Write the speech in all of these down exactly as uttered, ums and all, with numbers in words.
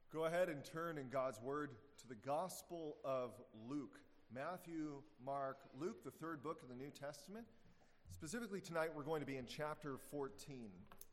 Go ahead and turn in God's Word to the Gospel of Luke. Matthew, Mark, Luke, the third book of the New Testament. Specifically tonight, we're going to be in chapter fourteen.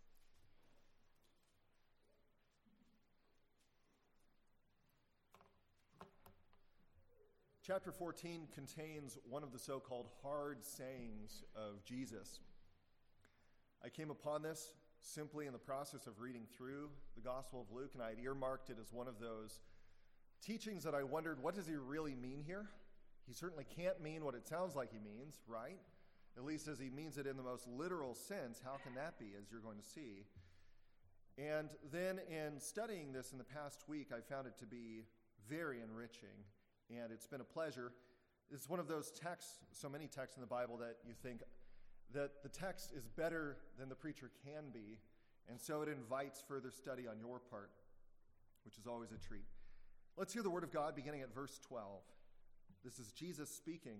Chapter fourteen contains one of the so-called hard sayings of Jesus. I came upon this simply in the process of reading through the Gospel of Luke, and I had earmarked it as one of those teachings that I wondered, what does he really mean here? He certainly can't mean what it sounds like he means, right? At least as he means it in the most literal sense. How can that be, as you're going to see? And then in studying this in the past week, I found it to be very enriching, and it's been a pleasure. It's one of those texts, so many texts in the Bible, that you think that the text is better than the preacher can be, and so it invites further study on your part, which is always a treat. Let's hear the word of God beginning at verse twelve. This is Jesus speaking.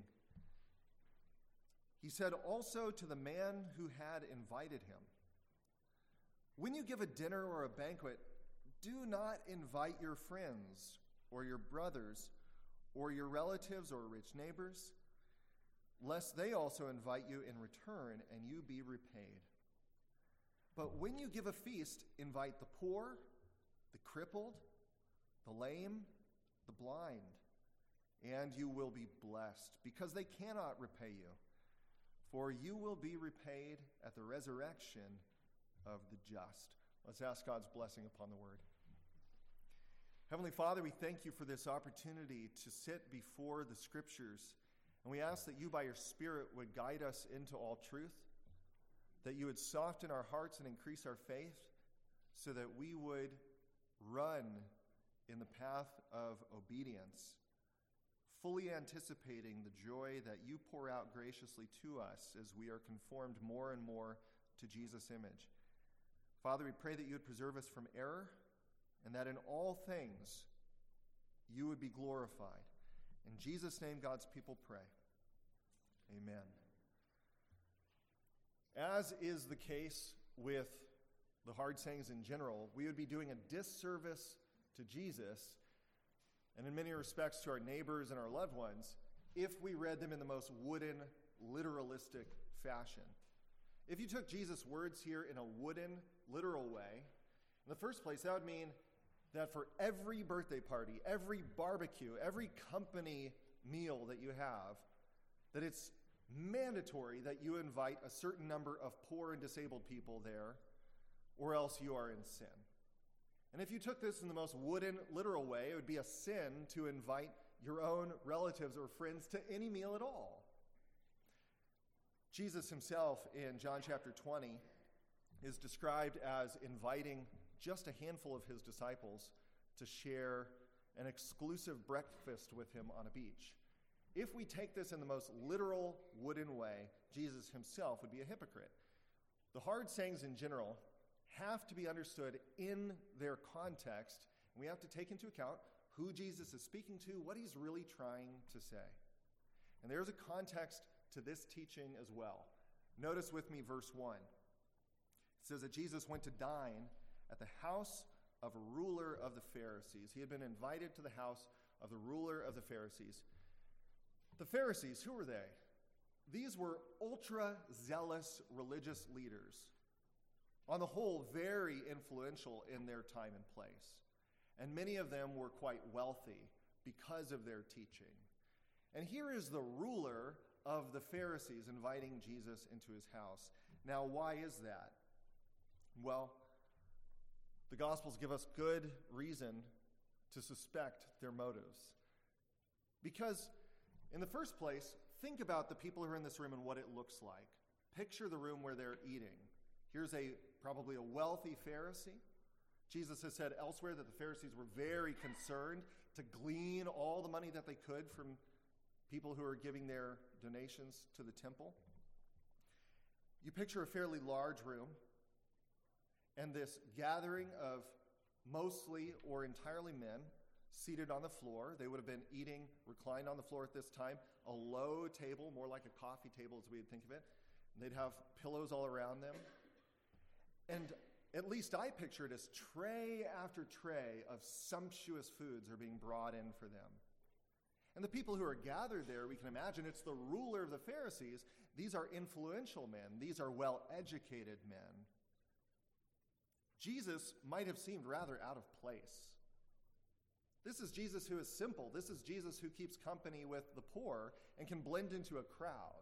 He said also to the man who had invited him, "When you give a dinner or a banquet, do not invite your friends or your brothers or your relatives or rich neighbors, lest they also invite you in return and you be repaid. But when you give a feast, invite the poor, the crippled, the lame, the blind, and you will be blessed, because they cannot repay you, for you will be repaid at the resurrection of the just." Let's ask God's blessing upon the word. Heavenly Father, we thank you for this opportunity to sit before the Scriptures. And we ask that you, by your Spirit, would guide us into all truth, that you would soften our hearts and increase our faith, so that we would run in the path of obedience, fully anticipating the joy that you pour out graciously to us as we are conformed more and more to Jesus' image. Father, we pray that you would preserve us from error, and that in all things you would be glorified. In Jesus' name, God's people pray. Amen. As is the case with the hard sayings in general, we would be doing a disservice to Jesus, and in many respects to our neighbors and our loved ones, if we read them in the most wooden, literalistic fashion. If you took Jesus' words here in a wooden, literal way, in the first place, that would mean that for every birthday party, every barbecue, every company meal that you have, that it's mandatory that you invite a certain number of poor and disabled people there, or else you are in sin. And if you took this in the most wooden, literal way, it would be a sin to invite your own relatives or friends to any meal at all. Jesus himself in John chapter twenty is described as inviting just a handful of his disciples to share an exclusive breakfast with him on a beach. If we take this in the most literal, wooden way, Jesus himself would be a hypocrite. The hard sayings in general have to be understood in their context, and we have to take into account who Jesus is speaking to, what he's really trying to say. And there's a context to this teaching as well. Notice with me verse one. It says that Jesus went to dine at the house of a ruler of the Pharisees. He had been invited to the house of the ruler of the Pharisees. The Pharisees, who were they? These were ultra-zealous religious leaders. On the whole, very influential in their time and place. And many of them were quite wealthy because of their teaching. And here is the ruler of the Pharisees inviting Jesus into his house. Now, why is that? Well, the Gospels give us good reason to suspect their motives. Because, in the first place, think about the people who are in this room and what it looks like. Picture the room where they're eating. Here's a probably a wealthy Pharisee. Jesus has said elsewhere that the Pharisees were very concerned to glean all the money that they could from people who are giving their donations to the temple. You picture a fairly large room, and this gathering of mostly or entirely men seated on the floor. They would have been eating reclined on the floor at this time, a low table, more like a coffee table as we would think of it. And they'd have pillows all around them. And At least I picture it as tray after tray of sumptuous foods are being brought in for them. And the people who are gathered there, we can imagine, it's the ruler of the Pharisees. These are influential men. These are well-educated men. Jesus might have seemed rather out of place. This is Jesus who is simple. This is Jesus who keeps company with the poor and can blend into a crowd.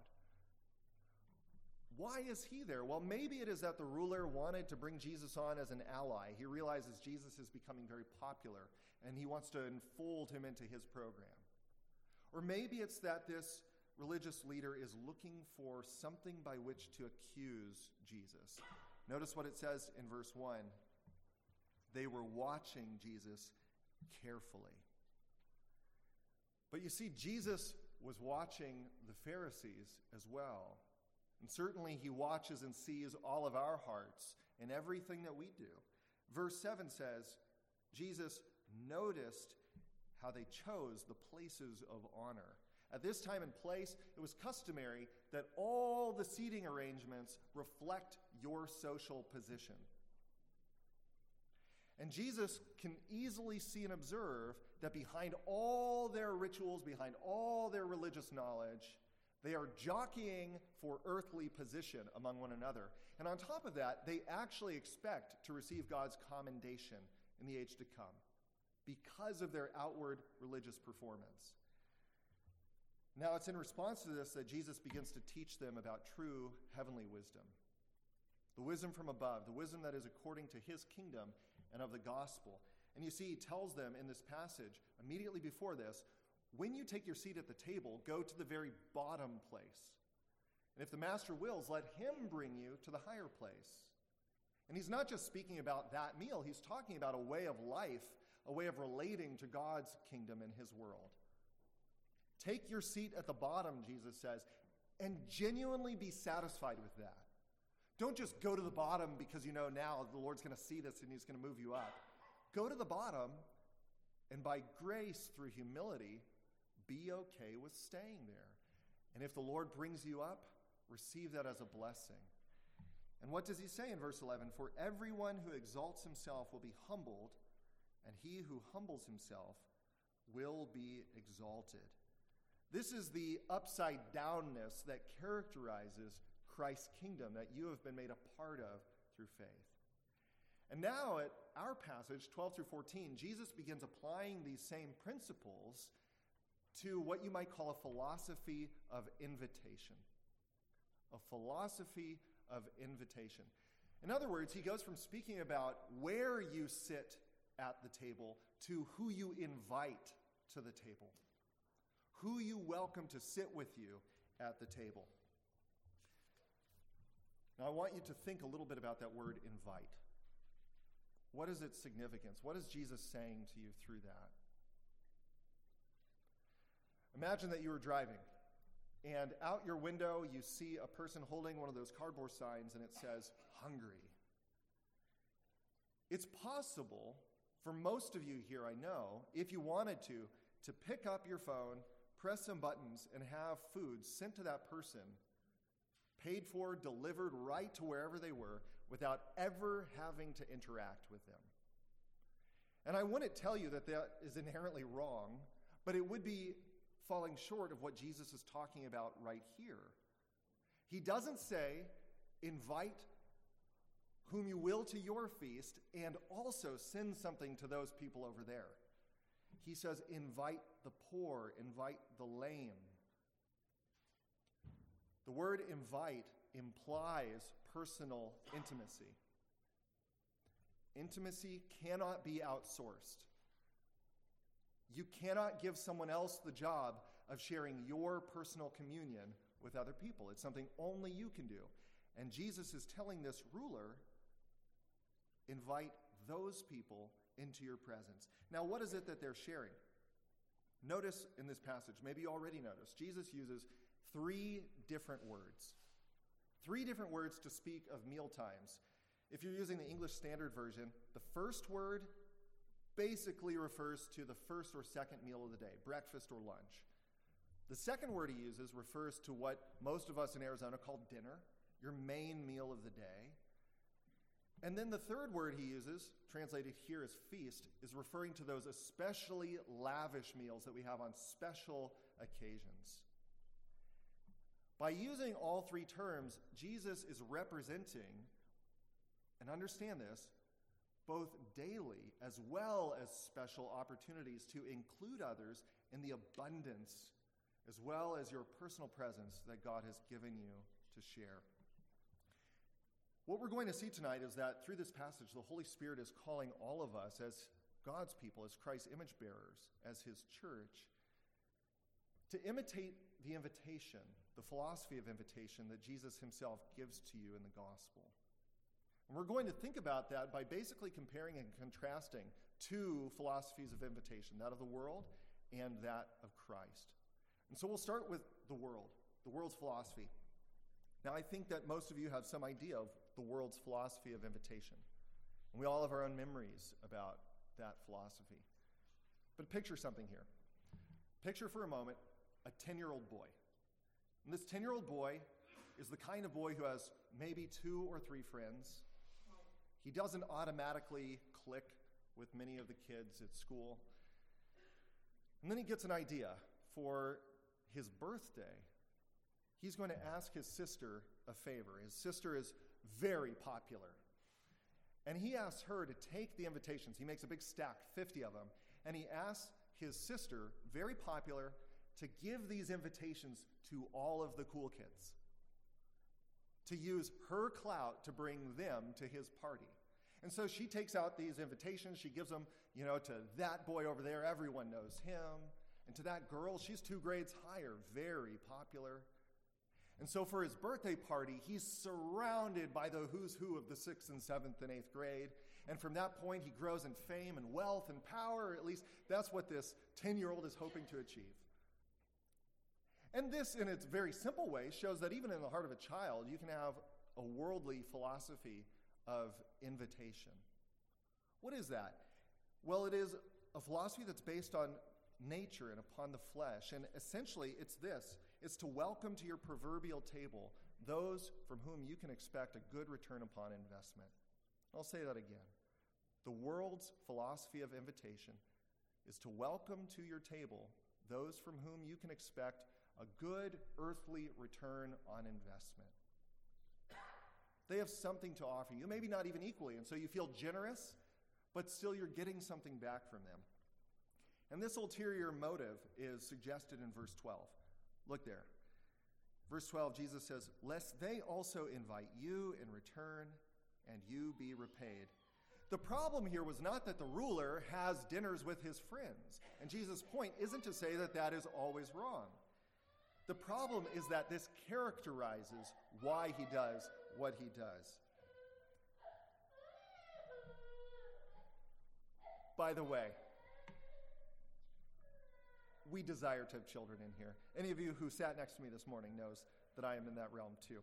Why is he there? Well, maybe it is that the ruler wanted to bring Jesus on as an ally. He realizes Jesus is becoming very popular, and he wants to enfold him into his program. Or maybe it's that this religious leader is looking for something by which to accuse Jesus. Notice what it says in verse one. They were watching Jesus carefully. But you see, Jesus was watching the Pharisees as well. And certainly he watches and sees all of our hearts and everything that we do. Verse seven says, Jesus noticed how they chose the places of honor. At this time and place, it was customary that all the seating arrangements reflect your social position. And Jesus can easily see and observe that behind all their rituals, behind all their religious knowledge, they are jockeying for earthly position among one another. And on top of that, they actually expect to receive God's commendation in the age to come because of their outward religious performance. Now, it's in response to this that Jesus begins to teach them about true heavenly wisdom. The wisdom from above, the wisdom that is according to his kingdom and of the gospel. And you see, he tells them in this passage, immediately before this, when you take your seat at the table, go to the very bottom place. And if the master wills, let him bring you to the higher place. And he's not just speaking about that meal, he's talking about a way of life, a way of relating to God's kingdom and his world. Take your seat at the bottom, Jesus says, and genuinely be satisfied with that. Don't just go to the bottom because you know now the Lord's going to see this and he's going to move you up. Go to the bottom, and by grace, through humility, be okay with staying there. And if the Lord brings you up, receive that as a blessing. And what does he say in verse eleven? For everyone who exalts himself will be humbled, and he who humbles himself will be exalted. This is the upside downness that characterizes Christ's kingdom that you have been made a part of through faith. And now at our passage, twelve through fourteen, Jesus begins applying these same principles to what you might call a philosophy of invitation. A philosophy of invitation. In other words, he goes from speaking about where you sit at the table to who you invite to the table. Who you welcome to sit with you at the table. Now I want you to think a little bit about that word invite. What is its significance? What is Jesus saying to you through that? Imagine that you were driving, and out your window you see a person holding one of those cardboard signs, and it says, hungry. It's possible for most of you here, I know, if you wanted to, to pick up your phone, press some buttons, and have food sent to that person, paid for, delivered right to wherever they were, without ever having to interact with them. And I wouldn't tell you that that is inherently wrong, but it would be falling short of what Jesus is talking about right here. He doesn't say, invite whom you will to your feast, and also send something to those people over there. He says, invite the poor, invite the lame. The word invite implies personal intimacy. Intimacy cannot be outsourced. You cannot give someone else the job of sharing your personal communion with other people. It's something only you can do. And Jesus is telling this ruler, invite those people into your presence. Now, what is it that they're sharing? Notice in this passage, maybe you already noticed, Jesus uses three different words. Three different words to speak of meal times. If you're using the English Standard Version, the first word basically refers to the first or second meal of the day, breakfast or lunch. The second word he uses refers to what most of us in Arizona call dinner, your main meal of the day. And then the third word he uses, translated here as feast, is referring to those especially lavish meals that we have on special occasions. By using all three terms, Jesus is representing, and understand this, both daily as well as special opportunities to include others in the abundance as well as your personal presence that God has given you to share. What we're going to see tonight is that through this passage, the Holy Spirit is calling all of us as God's people, as Christ's image bearers, as his church, to imitate the invitation, the philosophy of invitation that Jesus himself gives to you in the gospel. And we're going to think about that by basically comparing and contrasting two philosophies of invitation, that of the world and that of Christ. And so we'll start with the world, the world's philosophy. Now, I think that most of you have some idea of the world's philosophy of invitation. And we all have our own memories about that philosophy. But picture something here. Picture for a moment a ten-year-old boy. And this ten-year-old boy is the kind of boy who has maybe two or three friends. He doesn't automatically click with many of the kids at school. And then he gets an idea for his birthday. He's going to ask his sister a favor. His sister is very popular. And he asks her to take the invitations. He makes a big stack, fifty of them. And he asks his sister, very popular, to give these invitations to all of the cool kids. To use her clout to bring them to his party. And so she takes out these invitations. She gives them, you know, to that boy over there. Everyone knows him. And to that girl, she's two grades higher, very popular. And so for his birthday party, he's surrounded by the who's who of the sixth and seventh and eighth grade. And from that point, he grows in fame and wealth and power, or at least that's what this ten-year-old is hoping to achieve. And this, in its very simple way, shows that even in the heart of a child, you can have a worldly philosophy of invitation. What is that? Well, it is a philosophy that's based on nature and upon the flesh. And essentially, it's this. It's to welcome to your proverbial table those from whom you can expect a good return upon investment. I'll say that again. The world's philosophy of invitation is to welcome to your table those from whom you can expect a good earthly return on investment. They have something to offer you, maybe not even equally, and so you feel generous, but still you're getting something back from them. And this ulterior motive is suggested in verse twelve. Look there. Verse twelve, Jesus says, "Lest they also invite you in return, and you be repaid." The problem here was not that the ruler has dinners with his friends. And Jesus' point isn't to say that that is always wrong. The problem is that this characterizes why he does what he does. By the way, we desire to have children in here. Any of you who sat next to me this morning knows that I am in that realm too.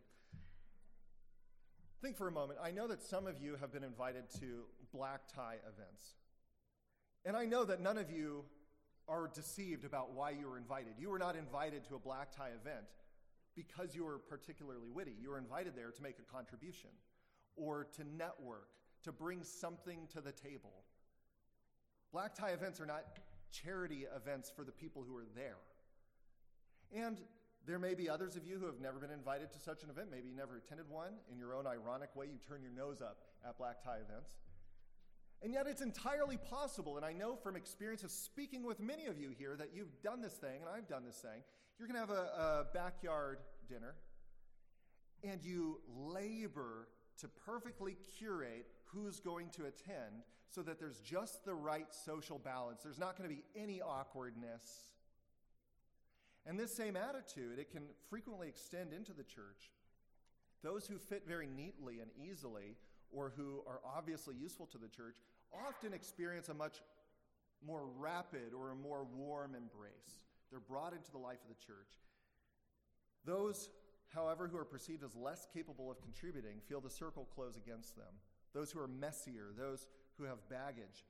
Think for a moment. I know that some of you have been invited to black tie events. And I know that none of you are deceived about why you were invited. You were not invited to a black tie event because you were particularly witty. You were invited there to make a contribution or to network, to bring something to the table. Black tie events are not charity events for the people who are there. And there may be others of you who have never been invited to such an event. Maybe you never attended one. In your own ironic way, you turn your nose up at black tie events. And yet it's entirely possible, and I know from experience of speaking with many of you here that you've done this thing, and I've done this thing. You're going to have a, a backyard dinner, and you labor to perfectly curate who's going to attend so that there's just the right social balance. There's not going to be any awkwardness. And this same attitude, it can frequently extend into the church. Those who fit very neatly and easily, or who are obviously useful to the church, often experience a much more rapid or a more warm embrace. They're brought into the life of the church. Those, however, who are perceived as less capable of contributing feel the circle close against them. Those who are messier, those who have baggage.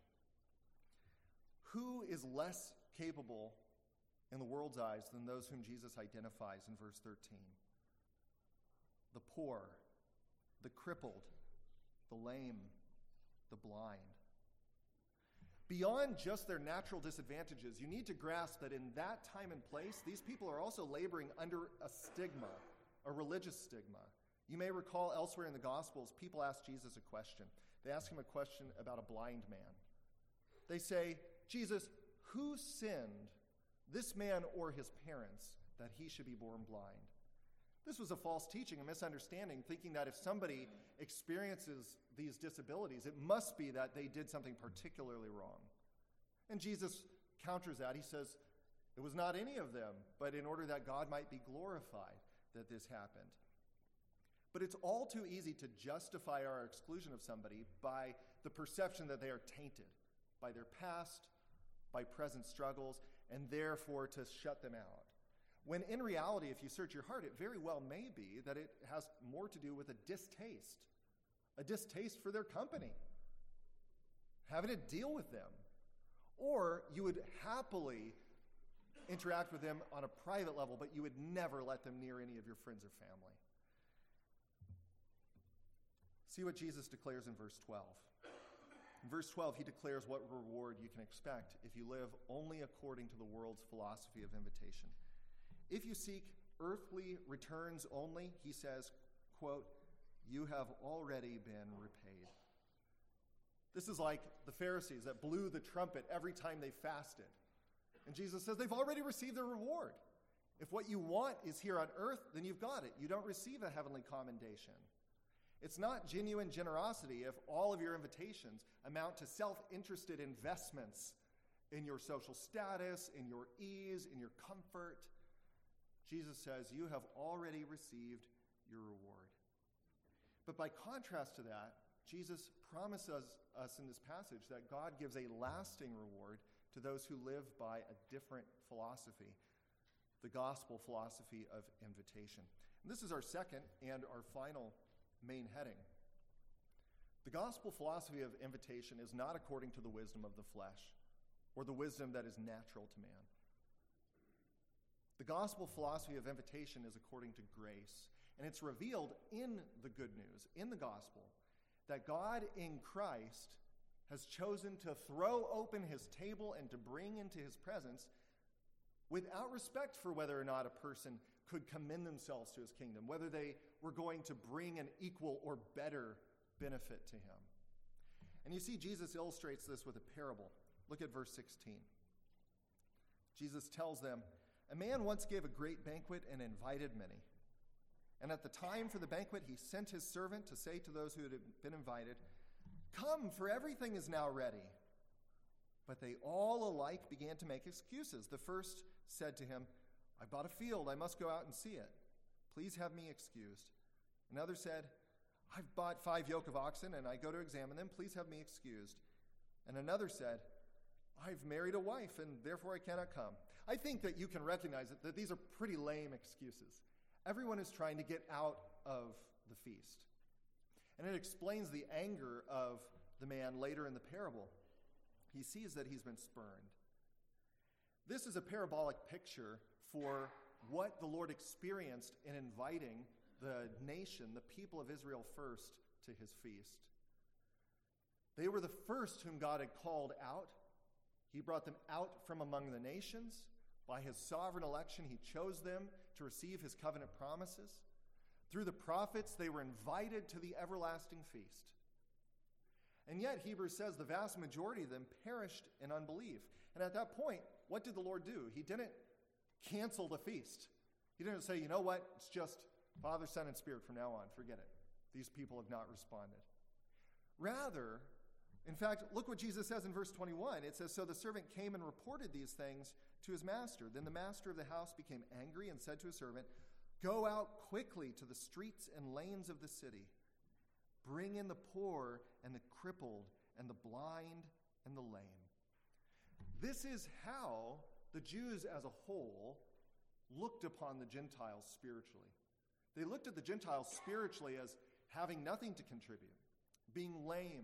Who is less capable in the world's eyes than those whom Jesus identifies in verse thirteen? The poor, the crippled, the lame, the blind. Beyond just their natural disadvantages, you need to grasp that in that time and place, these people are also laboring under a stigma, a religious stigma. You may recall elsewhere in the Gospels, people ask Jesus a question. They ask him a question about a blind man. They say, Jesus, who sinned, this man or his parents, that he should be born blind? This was a false teaching, a misunderstanding, thinking that if somebody experiences these disabilities, it must be that they did something particularly wrong. And Jesus counters that. He says, it was not any of them, but in order that God might be glorified that this happened. But it's all too easy to justify our exclusion of somebody by the perception that they are tainted by their past, by present struggles, and therefore to shut them out. When in reality, if you search your heart, it very well may be that it has more to do with a distaste, a distaste for their company, having to deal with them. Or you would happily interact with them on a private level, but you would never let them near any of your friends or family. See what Jesus declares in verse twelve. In verse twelve, he declares what reward you can expect if you live only according to the world's philosophy of invitation. If you seek earthly returns only, he says, quote, you have already been repaid. This is like the Pharisees that blew the trumpet every time they fasted. And Jesus says they've already received their reward. If what you want is here on earth, then you've got it. You don't receive a heavenly commendation. It's not genuine generosity if all of your invitations amount to self-interested investments in your social status, in your ease, in your comfort. Jesus says, you have already received your reward. But by contrast to that, Jesus promises us in this passage that God gives a lasting reward to those who live by a different philosophy, the gospel philosophy of invitation. And this is our second and our final main heading. The gospel philosophy of invitation is not according to the wisdom of the flesh or the wisdom that is natural to man. The gospel philosophy of invitation is according to grace, and it's revealed in the good news, in the gospel, that God in Christ has chosen to throw open his table and to bring into his presence without respect for whether or not a person could commend themselves to his kingdom, whether they were going to bring an equal or better benefit to him. And you see, Jesus illustrates this with a parable. Look at verse sixteen. Jesus tells them, a man once gave a great banquet and invited many. And at the time for the banquet, he sent his servant to say to those who had been invited, come, for everything is now ready. But they all alike began to make excuses. The first said to him, I bought a field, I must go out and see it. Please have me excused. Another said, I've bought five yoke of oxen, and I go to examine them. Please have me excused. And another said, I've married a wife, and therefore I cannot come. I think that you can recognize that, that these are pretty lame excuses. Everyone is trying to get out of the feast. And it explains the anger of the man later in the parable. He sees that he's been spurned. This is a parabolic picture for what the Lord experienced in inviting the nation, the people of Israel first, to his feast. They were the first whom God had called out. He brought them out from among the nations. By his sovereign election, he chose them to receive his covenant promises. Through the prophets, they were invited to the everlasting feast. And yet, Hebrews says the vast majority of them perished in unbelief. And at that point, what did the Lord do? He didn't cancel the feast. He didn't say, you know what, it's just Father, Son, and Spirit from now on. Forget it. These people have not responded. Rather, in fact, look what Jesus says in verse twenty-one. It says, so the servant came and reported these things to his master. Then the master of the house became angry and said to his servant, go out quickly to the streets and lanes of the city. Bring in the poor and the crippled and the blind and the lame. This is how the Jews as a whole looked upon the Gentiles spiritually. They looked at the Gentiles spiritually as having nothing to contribute, being lame,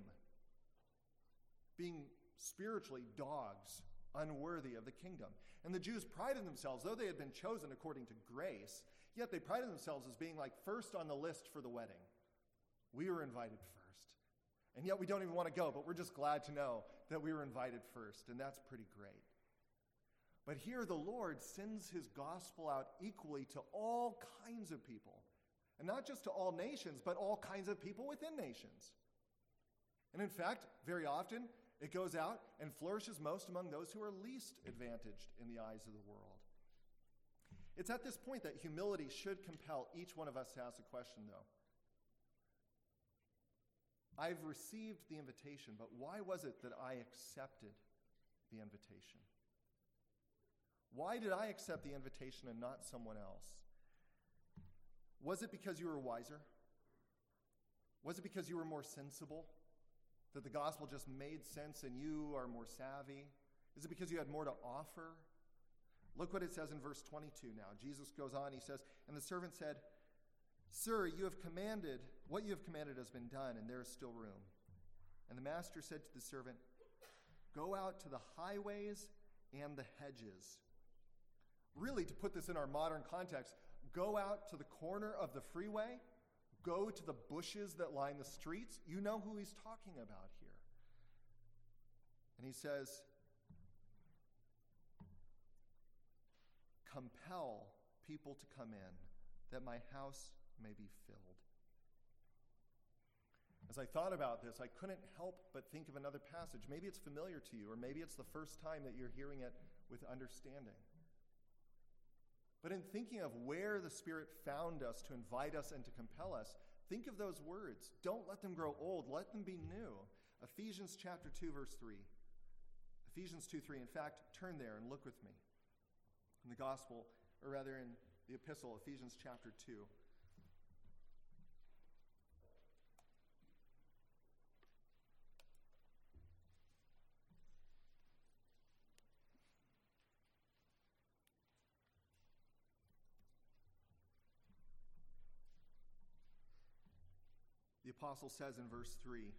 being spiritually dogs, unworthy of the kingdom. And the Jews prided themselves, though they had been chosen according to grace, yet they prided themselves as being like first on the list for the wedding. We were invited first. And yet we don't even want to go, but we're just glad to know that we were invited first, and that's pretty great. But here the Lord sends his gospel out equally to all kinds of people. And not just to all nations, but all kinds of people within nations. And in fact, very often, it goes out and flourishes most among those who are least advantaged in the eyes of the world. It's at this point that humility should compel each one of us to ask a question, though. I've received the invitation, but why was it that I accepted the invitation? Why did I accept the invitation and not someone else? Was it because you were wiser? Was it because you were more sensible? That the gospel just made sense and you are more savvy? Is it because you had more to offer? Look what it says in verse twenty-two now. Jesus goes on, he says, and the servant said, Sir, you have commanded, what you have commanded has been done, and there is still room. And the master said to the servant, Go out to the highways and the hedges. Really, to put this in our modern context, go out to the corner of the freeway, go to the bushes that line the streets. You know who he's talking about here. And he says, compel people to come in, that my house may be filled. As I thought about this, I couldn't help but think of another passage. Maybe it's familiar to you, or maybe it's the first time that you're hearing it with understanding. But in thinking of where the Spirit found us to invite us and to compel us, think of those words. Don't let them grow old. Let them be new. Ephesians chapter two, verse three. Ephesians two, three. In fact, turn there and look with me. In the gospel, or rather in the epistle, Ephesians chapter two. The apostle says in verse three,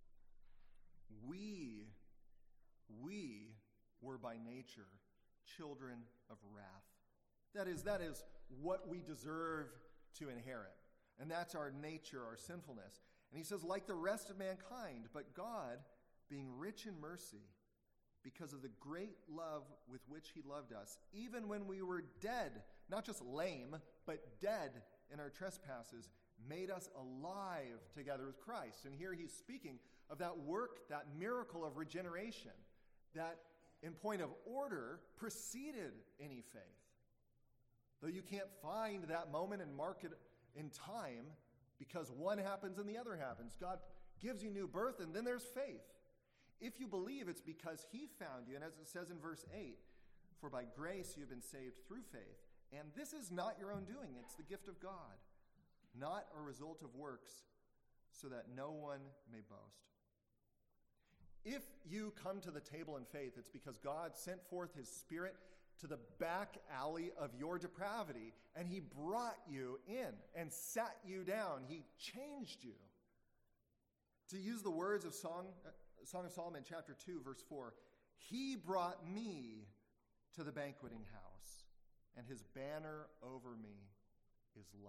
we, we were by nature children of wrath. That is, that is what we deserve to inherit. And that's our nature, our sinfulness. And he says, like the rest of mankind, but God, being rich in mercy, because of the great love with which he loved us, even when we were dead, not just lame, but dead in our trespasses, made us alive together with Christ. And here he's speaking of that work, that miracle of regeneration, that in point of order preceded any faith. Though you can't find that moment and mark it in time because one happens and the other happens. God gives you new birth and then there's faith. If you believe, it's because he found you. And as it says in verse eight, for by grace you have been saved through faith. And this is not your own doing. It's the gift of God, not a result of works, so that no one may boast. If you come to the table in faith, it's because God sent forth his Spirit to the back alley of your depravity, and he brought you in and sat you down. He changed you. To use the words of Song, uh, Song of Solomon, chapter two, verse four, he brought me to the banqueting house, and his banner over me is love.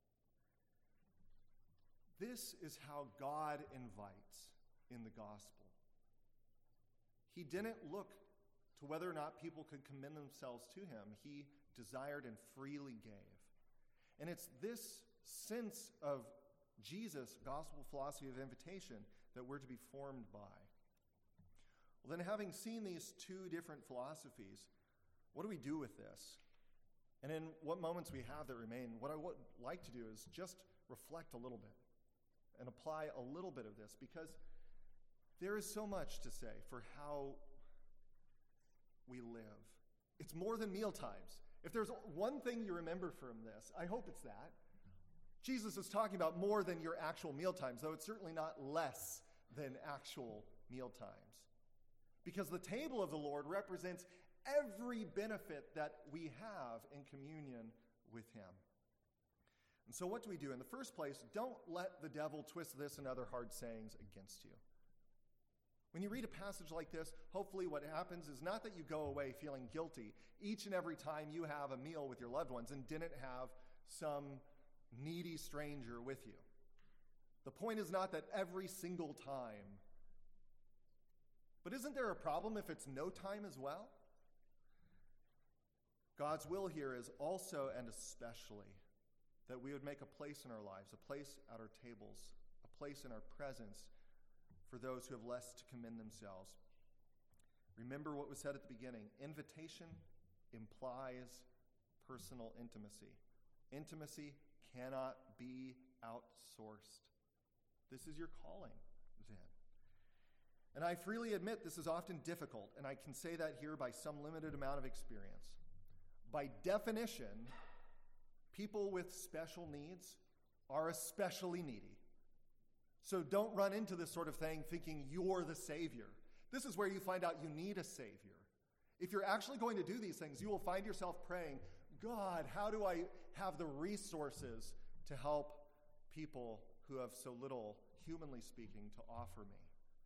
This is how God invites in the gospel. He didn't look to whether or not people could commend themselves to him. He desired and freely gave. And it's this sense of Jesus' gospel philosophy of invitation that we're to be formed by. Well, then, having seen these two different philosophies, what do we do with this? And in what moments we have that remain, what I would like to do is just reflect a little bit and apply a little bit of this, because there is so much to say for how we live. It's more than meal times. If there's one thing you remember from this, I hope it's that. Jesus is talking about more than your actual meal times, though it's certainly not less than actual meal times. Because the table of the Lord represents every benefit that we have in communion with him. And so what do we do? In the first place, don't let the devil twist this and other hard sayings against you. When you read a passage like this, hopefully what happens is not that you go away feeling guilty each and every time you have a meal with your loved ones and didn't have some needy stranger with you. The point is not that every single time. But isn't there a problem if it's no time as well? God's will here is also and especially that we would make a place in our lives, a place at our tables, a place in our presence for those who have less to commend themselves. Remember what was said at the beginning. Invitation implies personal intimacy. Intimacy cannot be outsourced. This is your calling, Zen. And I freely admit this is often difficult, and I can say that here by some limited amount of experience. By definition, people with special needs are especially needy. So don't run into this sort of thing thinking you're the Savior. This is where you find out you need a Savior. If you're actually going to do these things, you will find yourself praying, God, how do I have the resources to help people who have so little, humanly speaking, to offer me?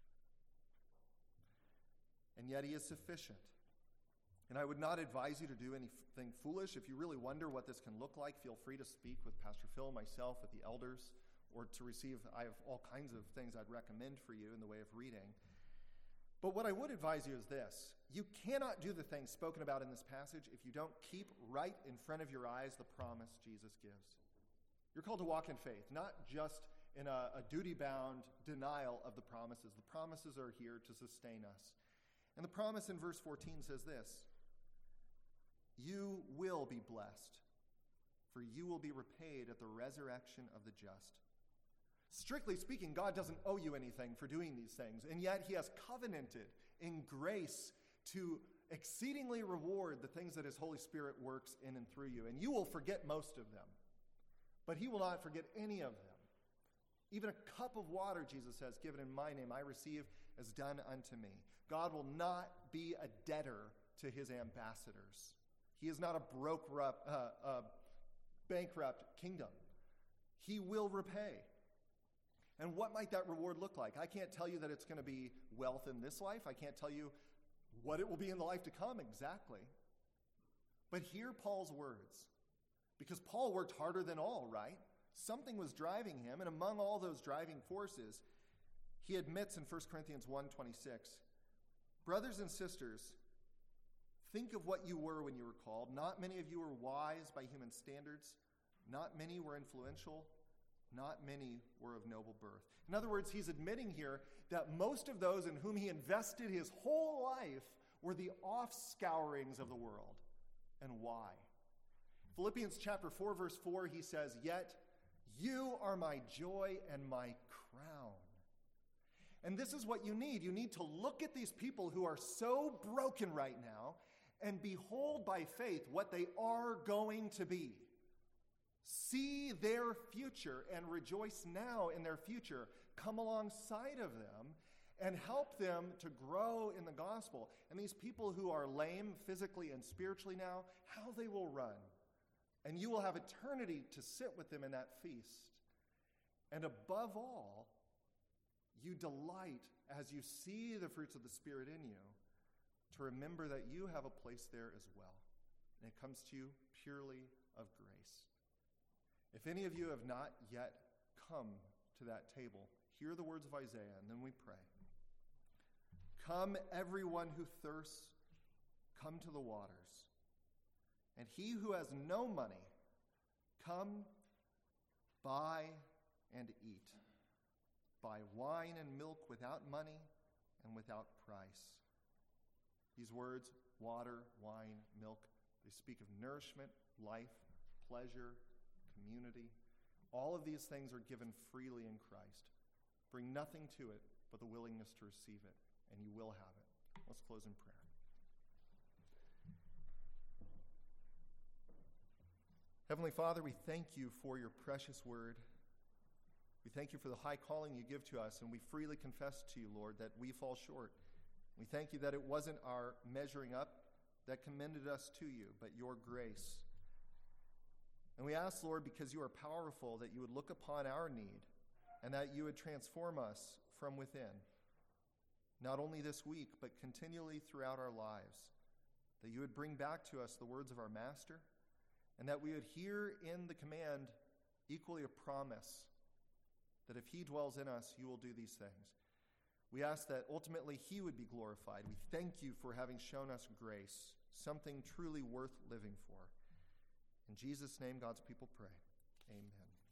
And yet he is sufficient. And I would not advise you to do anything foolish. If you really wonder what this can look like, feel free to speak with Pastor Phil, myself, with the elders, or to receive, I have all kinds of things I'd recommend for you in the way of reading. But what I would advise you is this. You cannot do the things spoken about in this passage if you don't keep right in front of your eyes the promise Jesus gives. You're called to walk in faith, not just in a, a duty-bound denial of the promises. The promises are here to sustain us. And the promise in verse fourteen says this, you will be blessed, for you will be repaid at the resurrection of the just. Strictly speaking, God doesn't owe you anything for doing these things, and yet he has covenanted in grace to exceedingly reward the things that his Holy Spirit works in and through you. And you will forget most of them, but he will not forget any of them. Even a cup of water, Jesus says, given in my name, I receive as done unto me. God will not be a debtor to his ambassadors. He is not a broke, uh, uh, bankrupt kingdom. He will repay. And what might that reward look like? I can't tell you that it's going to be wealth in this life. I can't tell you what it will be in the life to come exactly. But hear Paul's words. Because Paul worked harder than all, right? Something was driving him, and among all those driving forces, he admits in First Corinthians one twenty-six, brothers and sisters, think of what you were when you were called. Not many of you were wise by human standards. Not many were influential. Not many were of noble birth. In other words, he's admitting here that most of those in whom he invested his whole life were the offscourings of the world. And why? Philippians chapter four, verse four, he says, yet you are my joy and my crown. And this is what you need. You need to look at these people who are so broken right now and behold by faith what they are going to be. See their future and rejoice now in their future. Come alongside of them and help them to grow in the gospel. And these people who are lame physically and spiritually now, how they will run. And you will have eternity to sit with them in that feast. And above all, you delight as you see the fruits of the Spirit in you to remember that you have a place there as well. And it comes to you purely of grace. If any of you have not yet come to that table, hear the words of Isaiah, and then we pray. Come, everyone who thirsts, come to the waters. And he who has no money, come, buy and eat. Buy wine and milk without money and without price. These words, water, wine, milk, they speak of nourishment, life, pleasure, community. All of these things are given freely in Christ. Bring nothing to it but the willingness to receive it, and you will have it. Let's close in prayer. Heavenly Father, we thank you for your precious word. We thank you for the high calling you give to us, and we freely confess to you, Lord, that we fall short. We thank you that it wasn't our measuring up that commended us to you, but your grace. And we ask, Lord, because you are powerful, that you would look upon our need and that you would transform us from within, not only this week, but continually throughout our lives, that you would bring back to us the words of our Master, and that we would hear in the command equally a promise that if he dwells in us, you will do these things. We ask that ultimately he would be glorified. We thank you for having shown us grace, something truly worth living for. In Jesus' name, God's people pray. Amen.